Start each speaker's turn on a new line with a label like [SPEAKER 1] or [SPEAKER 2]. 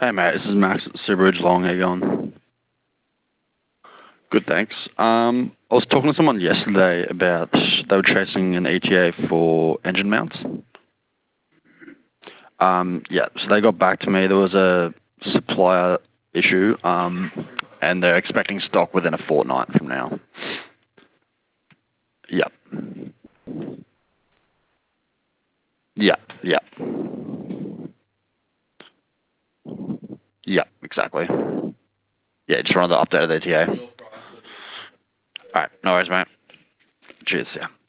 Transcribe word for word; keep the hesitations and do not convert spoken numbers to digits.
[SPEAKER 1] Hey mate, this is Max at Superbridge Long. How you going? Good, thanks. Um, I was talking to someone yesterday about they were chasing an E T A for engine mounts. Um, yeah, so they got back to me. There was a supplier issue, um, and they're expecting stock within a fortnight from now. Yeah, yeah, yeah, yeah, exactly. Yeah, just wanted to update the E T A. All right, no worries, mate. Cheers. Yeah.